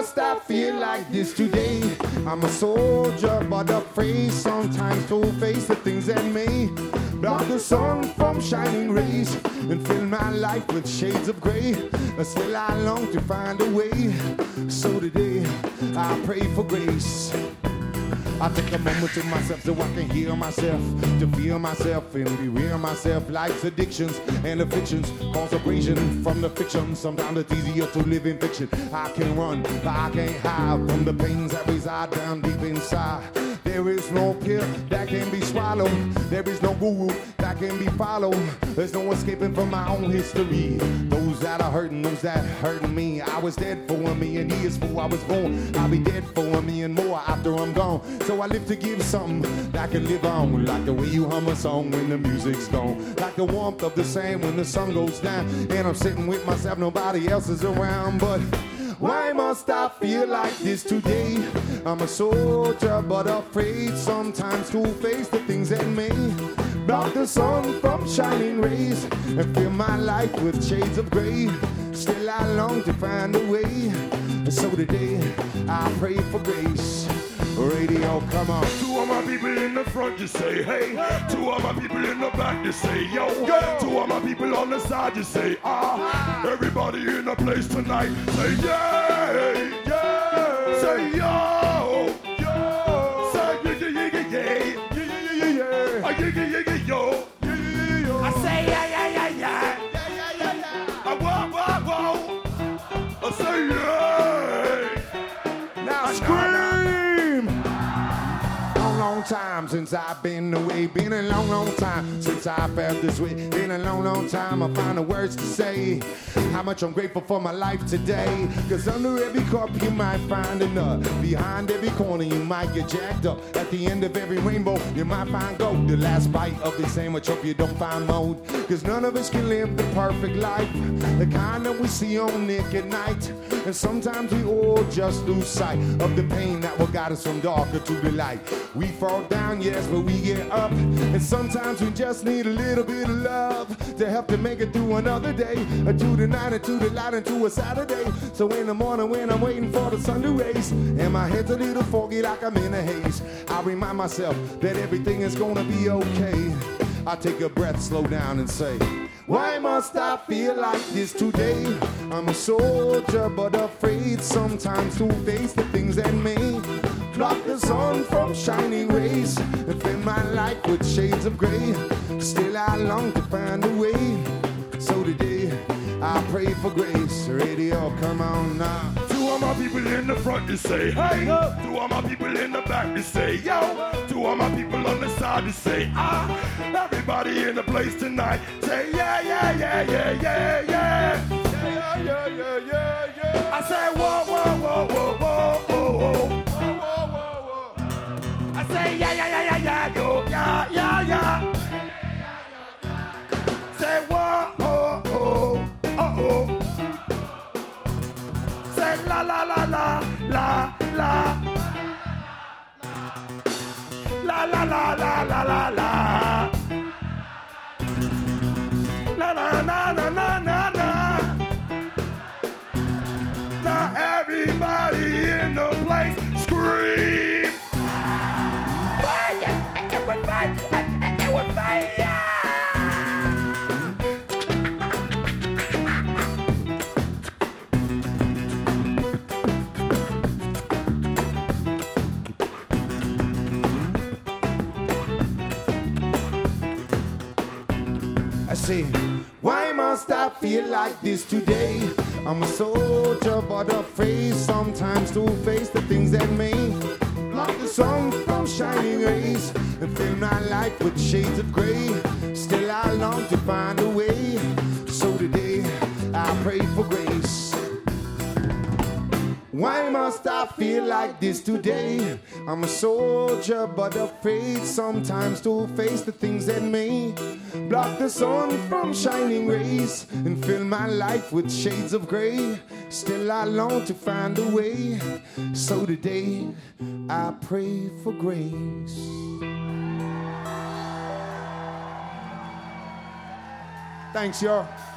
must I feel like this today? I'm a soldier, but afraid sometimes to face the things that may block the sun from shining rays and fill my life with shades of gray. Still I long to find a way. So today I pray for grace. I take a moment to myself so I can heal myself, to feel myself and be real myself. Life's addictions and afflictions cause abrasion from the fiction. Sometimes it's easier to live in fiction. I can run, but I can't hide from the pains that reside down deep inside. There is no pill that can be swallowed. There is no guru that can be followed. There's no escaping from my own history. Those that are hurting, those that hurting me. I was dead for 1,000,000 years before I was born. I'll be dead for 1,000,000 more after I'm gone. So I live to give something that can live on. Like the way you hum a song when the music's gone. Like the warmth of the sand when the sun goes down. And I'm sitting with myself, nobody else is around. But why must I feel like this today? I'm a soldier, but afraid sometimes to face the things that may block the sun from shining rays and fill my life with shades of gray. Still I long to find a way. So today I pray for grace. Radio, come on. To all my people in the front, just say hey. To all my people in the back, just say yo. To all my people on the side, just say ah. Everybody in the place tonight, say yay, yeah. Say yo, yo. Say yiggy yiggy yay, yiggy yiggy yiggy yiggy yo. I say yeah yeah yeah yeah, yeah yeah yeah yeah. Whoa whoa whoa. I say yay. Now scream. Long time since I've been away. Been a long, long time since I felt this way. Been a long, long time. I find the words to say how much I'm grateful for my life today. Cause under every cup you might find a nut. Behind every corner you might get jacked up. At the end of every rainbow you might find gold. The last bite of the sandwich, hope you don't find mold. Cause none of us can live the perfect life, the kind that we see on Nick at night. And sometimes we all just lose sight of the pain that will guide us from darker to the light. We fall down, yes, but we get up. And sometimes we just need a little bit of love to help to make it through another day, or to the night, or to the light, into a Saturday. So in the morning when I'm waiting for the sun to raise, and my head's a little foggy like I'm in a haze, I remind myself that everything is gonna be okay. I take a breath, slow down and say, why must I feel like this today? I'm a soldier, but afraid sometimes to face the things that may block the sun from shining rays and fill my life with shades of gray. Still I long to find a way. So today I pray for grace. Radio, come on now. To all my people in the front, just say hey. To all my people in the back, just say yo. To all my people on the side, just say ah. Everybody in the place tonight, say yeah, yeah, yeah, yeah, yeah, yeah. Yeah, yeah, yeah, yeah, yeah. I say whoa, whoa, whoa, whoa, whoa, whoa, whoa. I say yeah, yeah, yeah, yeah, yeah, yo, yeah, yeah, yeah. Say whoa, oh, oh, oh, oh. Say la, la, la, la, la, la. La, la, la, la, la, la, la. La, la, na, na, na, na, na. Now everybody in the place scream. I say, why must I feel like this today? I'm a soldier, but afraid sometimes to face the things that may block the sun from shining rays and fill my life with shades of gray. Still I long to find a way. So today I pray for grace. Why must I feel like this today? I'm a soldier, but afraid sometimes to face the things that may block the sun from shining rays and fill my life with shades of gray. Still I long to find a way. So today I pray for grace. Thanks, y'all.